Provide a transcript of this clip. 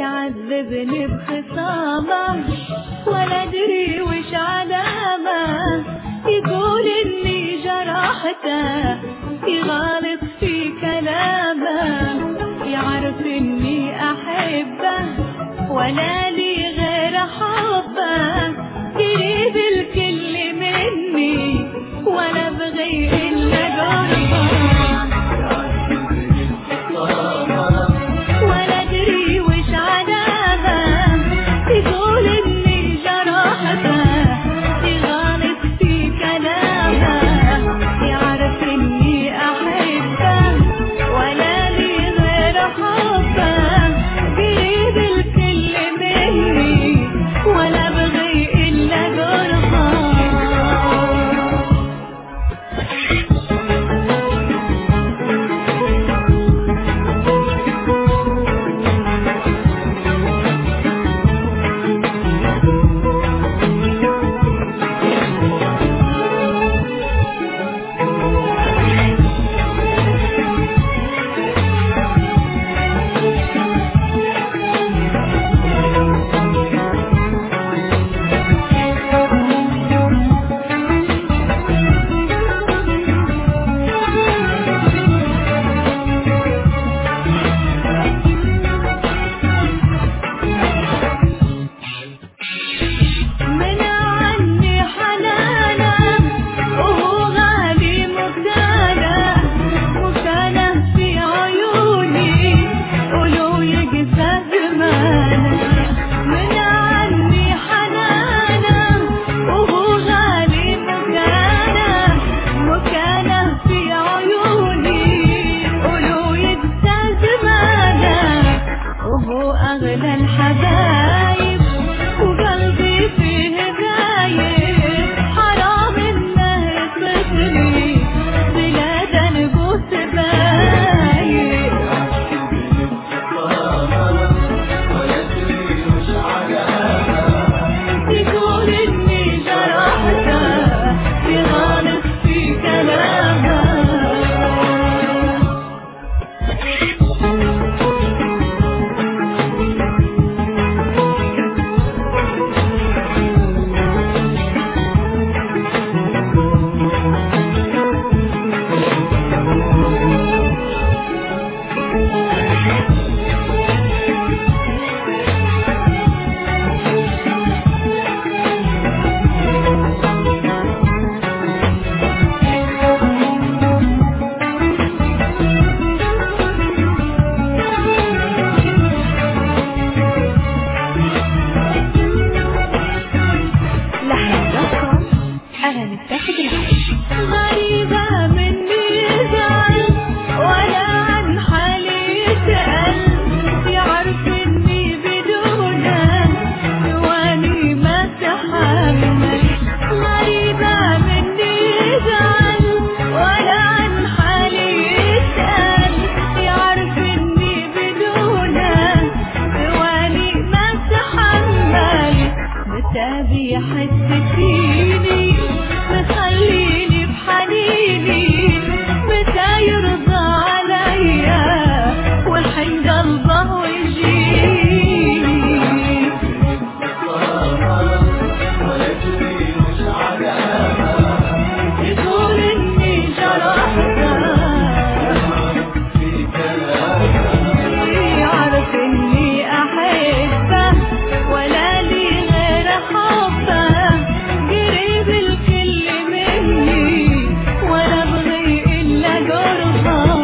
يعذبني بخصامه ولا ادري وش علامه، يقول اني جرحته يغالط في كلامه، يعرف اني احبه ولا لي غير حبه، قريب الكل مني ولا بغي الا قربه، ولا ادري وش علامه، يقول اني جرحته يغالط في كلامه، يعرف اني احبه ولا لي غير حبه، قريب الكل مني ولا بغي الا قربه. أغلى الحبايب وقلبي فيه غايب، حرام إنه يصفني بلاد نبوس بايب، يقول إني جرحته يغالط في كلامه. غريبة مني يزعل ولا عن حالي يسأل، يعرف اني بدونه ثواني ما تحمل، غريبة مني يزعل ولا عن حالي يسأل، يعرف اني بدونه ثواني ما تحمل، متى بيحس فيني مخليني بحنيني، متى يرضى عليا والحين قلبه ويجيني، يقول اني جرحته يعرف اني احبه ولا لي غير حبه، قريب الكل مني ولا بغي الا قربه.